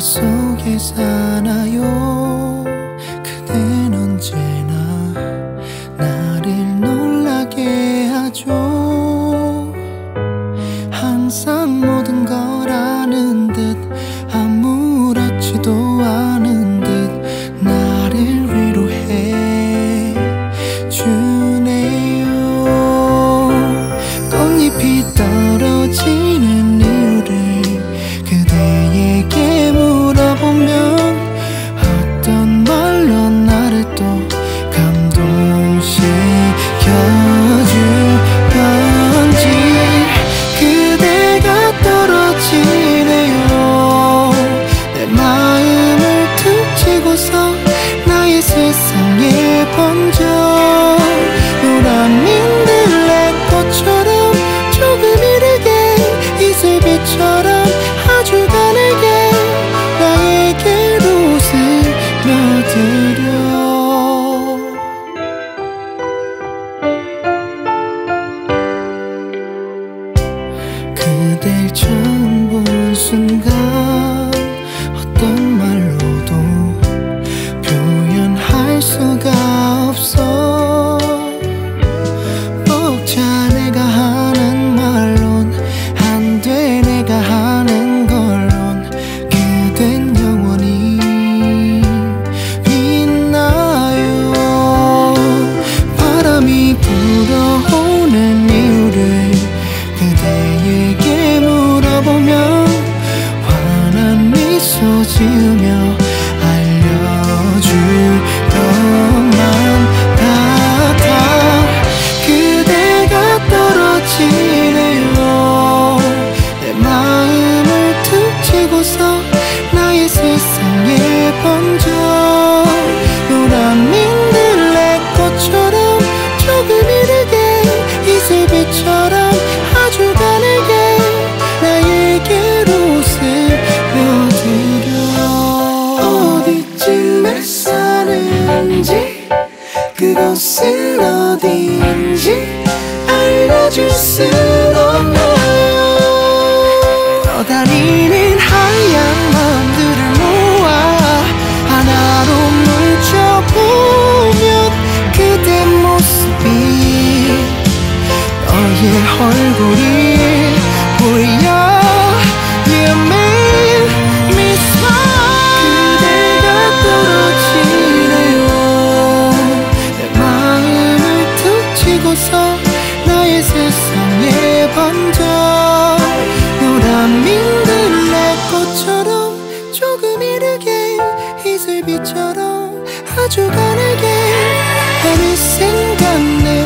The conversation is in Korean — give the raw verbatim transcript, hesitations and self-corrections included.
속에 사나요. 그댄 언제나 나를 놀라게 하죠. 항상 모든 걸 아는 듯 아무렇지도 않은 듯 나를 위로해 주네요. 꽃잎이 떨어지는 이유를 그대에게 물어보면 어떤 말로 나를 또 감동시켜주던지 그대가 떨어지네요. 내 마음을 툭 치고서 나의 세상에 번져 노란 민들레꽃처럼 조금 이르게 이슬빛처럼 아주 가늘게 나에게로 스며들어. 그댈 처음 본 순간 어떤 말로도 표현할 수가 없어. 벅차 내가 하는 말론 안 돼 내가 하는 걸론 그댄 영원히 빛나요. 바람이 불어오는 이유를 그대에게 물어보면 환한 미소 지으며 알려줄 것만 같아. 그대가 떨어지네요. 내 마음을 툭 치고서 나의 세상에 번져 노란 민들레꽃처럼 조금 이르게 이슬빛처럼 아주 가늘게 나에게로 스며들어. 어디쯤에 사는지 그곳은 어디인지 알려줄 순 없나요. 떠다니는 하얀 마음들을 모아 하나로 뭉쳐보면 그대 모습이 너의 얼굴이 보여. You made me smile. 그대가 떨어지네요. 내 마음을 툭 치고서 나의 세상에 번져 노란 민들레꽃처럼 조금 이르게 이슬빛처럼 아주 가늘게 어느샌가 내